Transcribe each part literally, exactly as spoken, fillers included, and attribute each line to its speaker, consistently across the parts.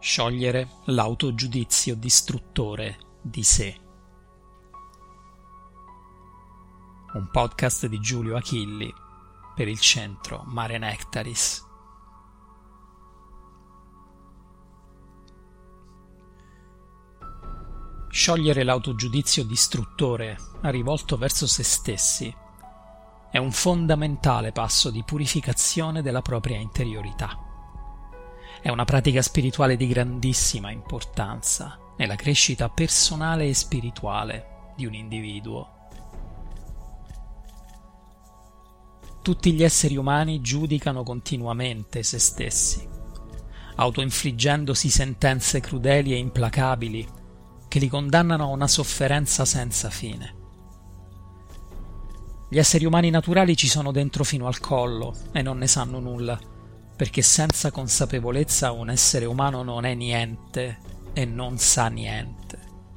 Speaker 1: Sciogliere l'autogiudizio distruttore di sé. Un podcast di Giulio Achilli per il centro Mare Nectaris. Sciogliere l'autogiudizio distruttore rivolto verso se stessi è un fondamentale passo di purificazione della propria interiorità. È una pratica spirituale di grandissima importanza nella crescita personale e spirituale di un individuo. Tutti gli esseri umani giudicano continuamente se stessi, autoinfliggendosi sentenze crudeli e implacabili che li condannano a una sofferenza senza fine. Gli esseri umani naturali ci sono dentro fino al collo e non ne sanno nulla, perché senza consapevolezza un essere umano non è niente e non sa niente.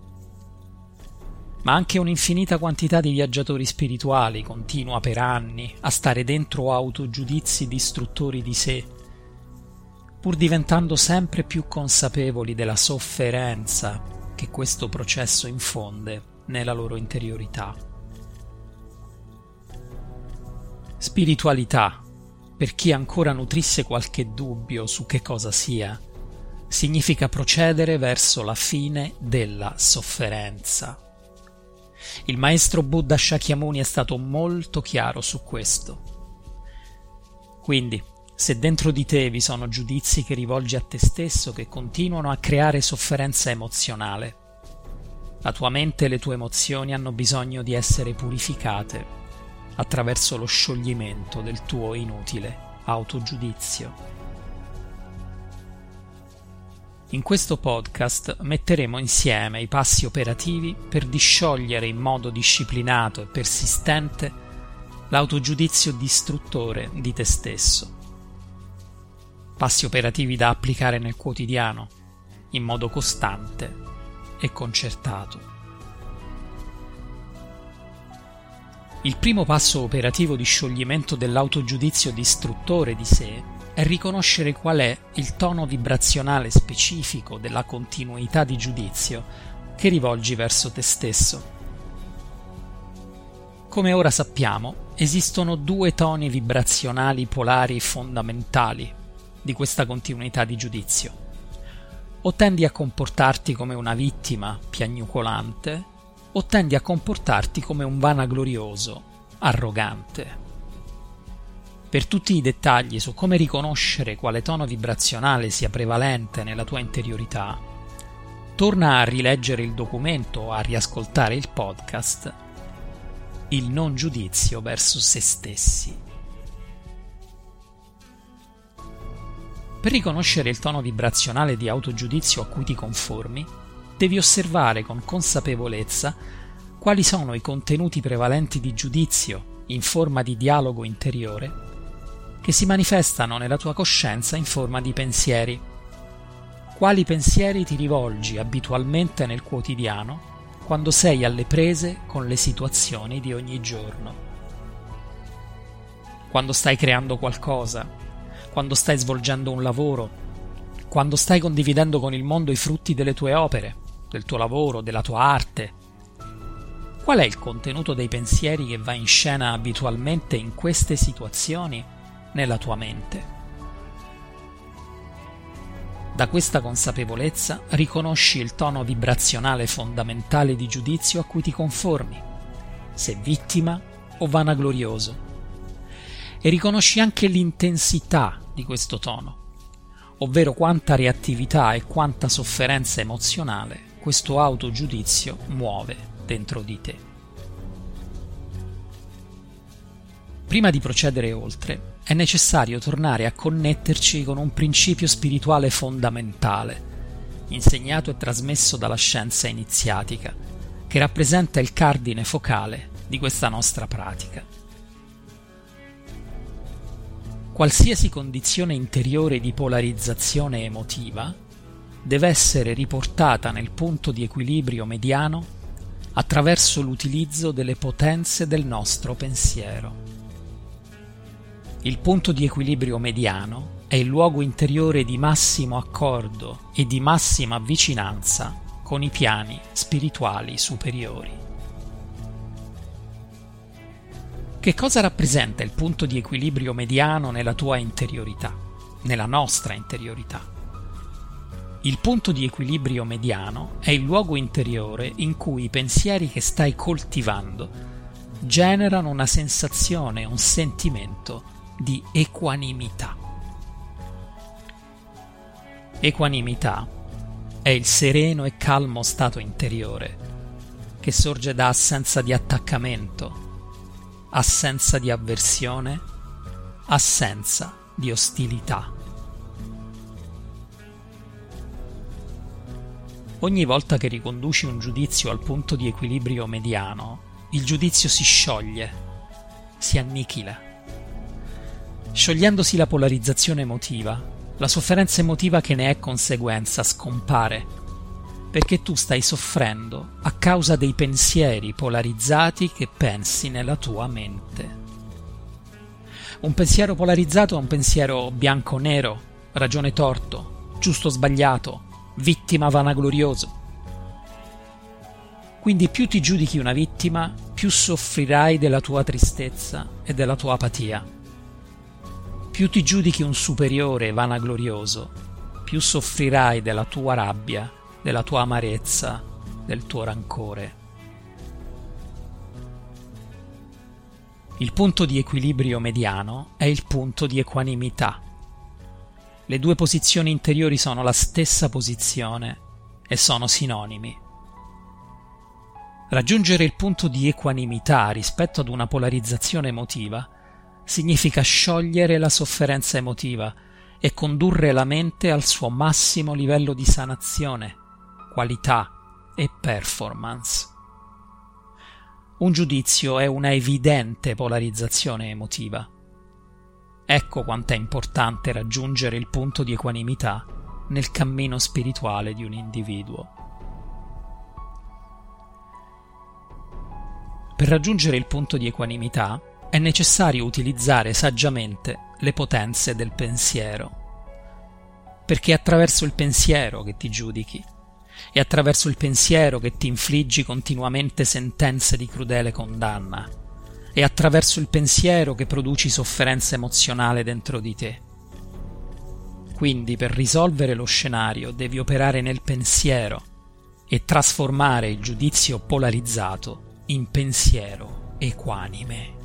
Speaker 1: Ma anche un'infinita quantità di viaggiatori spirituali continua per anni a stare dentro autogiudizi distruttori di sé, pur diventando sempre più consapevoli della sofferenza che questo processo infonde nella loro interiorità. Spiritualità, per chi ancora nutrisse qualche dubbio su che cosa sia, significa procedere verso la fine della sofferenza. Il maestro Buddha Shakyamuni è stato molto chiaro su questo. Quindi, se dentro di te vi sono giudizi che rivolgi a te stesso che continuano a creare sofferenza emozionale, la tua mente e le tue emozioni hanno bisogno di essere purificate attraverso lo scioglimento del tuo inutile autogiudizio. In questo podcast metteremo insieme i passi operativi per disciogliere in modo disciplinato e persistente l'autogiudizio distruttore di te stesso. Passi operativi da applicare nel quotidiano, in modo costante e concertato. Il primo passo operativo di scioglimento dell'autogiudizio distruttore di sé è riconoscere qual è il tono vibrazionale specifico della continuità di giudizio che rivolgi verso te stesso. Come ora sappiamo, esistono due toni vibrazionali polari fondamentali di questa continuità di giudizio. O tendi a comportarti come una vittima piagnucolante, o tendi a comportarti come un vanaglorioso, arrogante. Per tutti i dettagli su come riconoscere quale tono vibrazionale sia prevalente nella tua interiorità, torna a rileggere il documento o a riascoltare il podcast Il non giudizio verso se stessi. Per riconoscere il tono vibrazionale di autogiudizio a cui ti conformi, devi osservare con consapevolezza quali sono i contenuti prevalenti di giudizio in forma di dialogo interiore che si manifestano nella tua coscienza in forma di pensieri. Quali pensieri ti rivolgi abitualmente nel quotidiano quando sei alle prese con le situazioni di ogni giorno? Quando stai creando qualcosa, quando stai svolgendo un lavoro, quando stai condividendo con il mondo i frutti delle tue opere, del tuo lavoro, della tua arte. Qual è il contenuto dei pensieri che va in scena abitualmente in queste situazioni nella tua mente? Da questa consapevolezza riconosci il tono vibrazionale fondamentale di giudizio a cui ti conformi, se vittima o vanaglorioso, e riconosci anche l'intensità di questo tono, ovvero quanta reattività e quanta sofferenza emozionale questo autogiudizio muove dentro di te. Prima di procedere oltre, è necessario tornare a connetterci con un principio spirituale fondamentale, insegnato e trasmesso dalla scienza iniziatica, che rappresenta il cardine focale di questa nostra pratica. Qualsiasi condizione interiore di polarizzazione emotiva deve essere riportata nel punto di equilibrio mediano attraverso l'utilizzo delle potenze del nostro pensiero. Il punto di equilibrio mediano è è il luogo interiore di massimo accordo e di massima vicinanza con i piani spirituali superiori. Che cosa rappresenta il punto di equilibrio mediano nella tua interiorità, nella nostra interiorità? Il punto di equilibrio mediano è il luogo interiore in cui i pensieri che stai coltivando generano una sensazione, un sentimento di equanimità. Equanimità è il sereno e calmo stato interiore che sorge da assenza di attaccamento, assenza di avversione, assenza di ostilità. Ogni volta che riconduci un giudizio al punto di equilibrio mediano, il giudizio si scioglie, si annichila. Sciogliendosi la polarizzazione emotiva, la sofferenza emotiva che ne è conseguenza scompare, perché tu stai soffrendo a causa dei pensieri polarizzati che pensi nella tua mente. Un pensiero polarizzato è un pensiero bianco-nero, ragione-torto, giusto-sbagliato, vittima-vanaglorioso. Quindi più ti giudichi una vittima, più soffrirai della tua tristezza e della tua apatia. Più ti giudichi un superiore vanaglorioso, più soffrirai della tua rabbia, della tua amarezza, del tuo rancore. Il punto di equilibrio mediano è il punto di equanimità. Le due posizioni interiori sono la stessa posizione e sono sinonimi. Raggiungere il punto di equanimità rispetto ad una polarizzazione emotiva significa sciogliere la sofferenza emotiva e condurre la mente al suo massimo livello di sanazione, qualità e performance. Un giudizio è una evidente polarizzazione emotiva. Ecco quanto è importante raggiungere il punto di equanimità nel cammino spirituale di un individuo. Per raggiungere il punto di equanimità è necessario utilizzare saggiamente le potenze del pensiero, perché è attraverso il pensiero che ti giudichi, è attraverso il pensiero che ti infliggi continuamente sentenze di crudele condanna, è attraverso il pensiero che produci sofferenza emozionale dentro di te. Quindi per risolvere lo scenario devi operare nel pensiero e trasformare il giudizio polarizzato in pensiero equanime.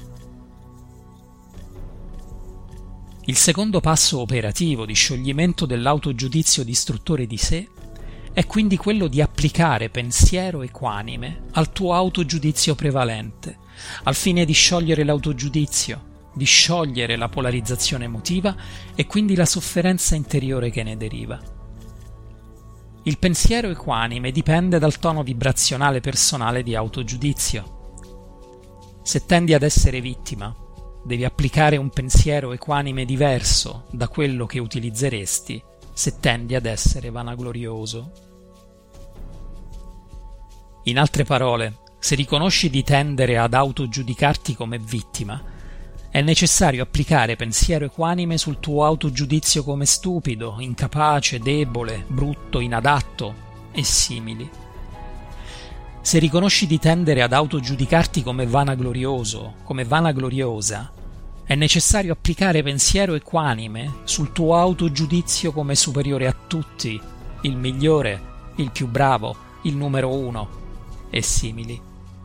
Speaker 1: Il secondo passo operativo di scioglimento dell'autogiudizio distruttore di sé è quindi quello di applicare pensiero equanime al tuo autogiudizio prevalente, al fine di sciogliere l'autogiudizio, di sciogliere la polarizzazione emotiva e quindi la sofferenza interiore che ne deriva. Il pensiero equanime dipende dal tono vibrazionale personale di autogiudizio. Se tendi ad essere vittima, devi applicare un pensiero equanime diverso da quello che utilizzeresti se tendi ad essere vanaglorioso. In altre parole, se riconosci di tendere ad autogiudicarti come vittima, è necessario applicare pensiero equanime sul tuo autogiudizio come stupido, incapace, debole, brutto, inadatto e simili. Se riconosci di tendere ad autogiudicarti come vanaglorioso, come vanagloriosa, è necessario applicare pensiero equanime sul tuo autogiudizio come superiore a tutti, il migliore, il più bravo, il numero uno e simili.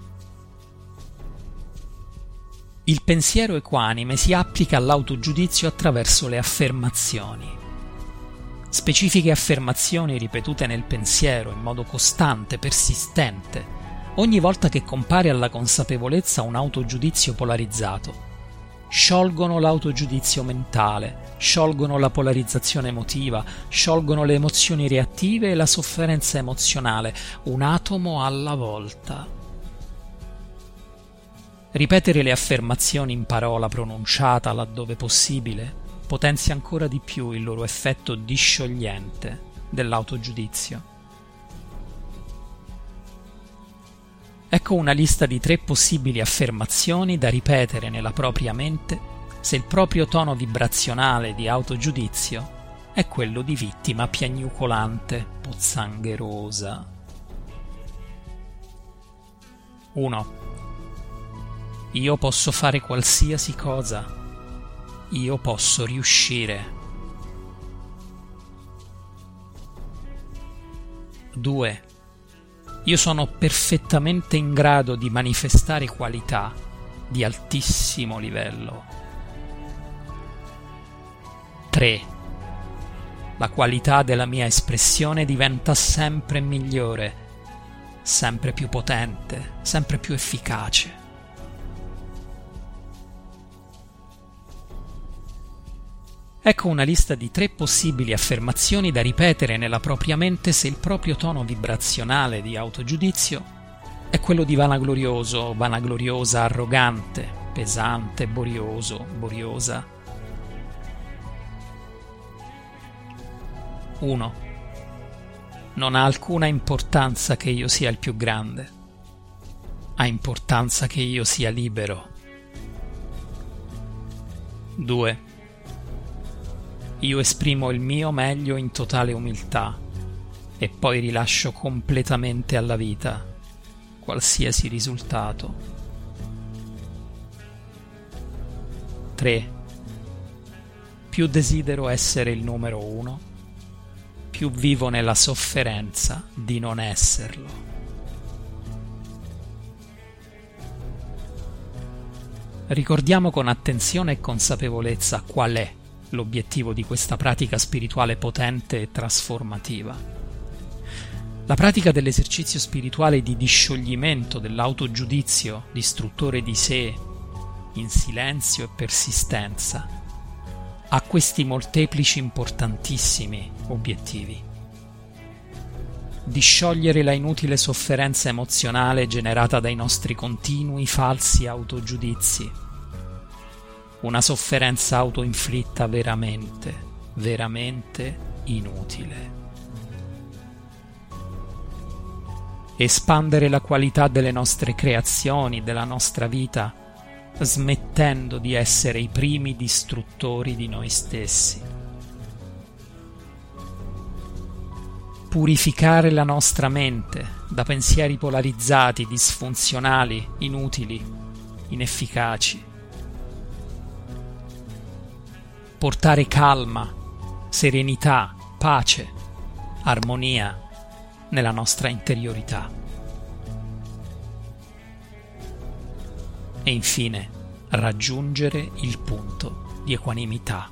Speaker 1: Il pensiero equanime si applica all'autogiudizio attraverso le affermazioni. Specifiche affermazioni ripetute nel pensiero in modo costante, persistente, ogni volta che compare alla consapevolezza un autogiudizio polarizzato, sciolgono l'autogiudizio mentale, sciolgono la polarizzazione emotiva, sciolgono le emozioni reattive e la sofferenza emozionale, un atomo alla volta. Ripetere le affermazioni in parola pronunciata laddove possibile potenzia ancora di più il loro effetto disciogliente dell'autogiudizio. Ecco una lista di tre possibili affermazioni da ripetere nella propria mente se il proprio tono vibrazionale di autogiudizio è quello di vittima piagnucolante, pozzangherosa. uno. Io posso fare qualsiasi cosa. Io posso riuscire. due. Io sono perfettamente in grado di manifestare qualità di altissimo livello. tre. La qualità della mia espressione diventa sempre migliore, sempre più potente, sempre più efficace. Ecco una lista di tre possibili affermazioni da ripetere nella propria mente se il proprio tono vibrazionale di autogiudizio è quello di vanaglorioso, vanagloriosa, arrogante, pesante, borioso, boriosa. uno. Non ha alcuna importanza che io sia il più grande. Ha importanza che io sia libero. due. Io esprimo il mio meglio in totale umiltà e poi rilascio completamente alla vita qualsiasi risultato. tre. Più desidero essere il numero uno, più vivo nella sofferenza di non esserlo. Ricordiamo con attenzione e consapevolezza qual è l'obiettivo di questa pratica spirituale potente e trasformativa. La pratica dell'esercizio spirituale di discioglimento dell'autogiudizio distruttore di sé, in silenzio e persistenza, ha questi molteplici importantissimi obiettivi. Di sciogliere la inutile sofferenza emozionale generata dai nostri continui falsi autogiudizi, una sofferenza autoinflitta veramente, veramente inutile. Espandere la qualità delle nostre creazioni, della nostra vita, smettendo di essere i primi distruttori di noi stessi. Purificare la nostra mente da pensieri polarizzati, disfunzionali, inutili, inefficaci. Portare calma, serenità, pace, armonia nella nostra interiorità. E infine raggiungere il punto di equanimità.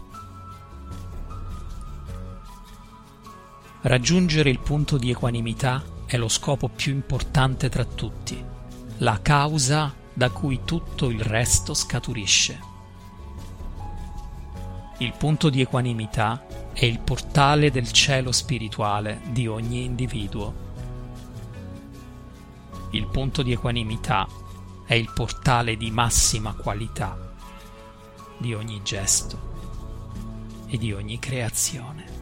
Speaker 1: Raggiungere il punto di equanimità è lo scopo più importante tra tutti, la causa da cui tutto il resto scaturisce. Il punto di equanimità è il portale del cielo spirituale di ogni individuo. Il punto di equanimità è il portale di massima qualità di ogni gesto e di ogni creazione.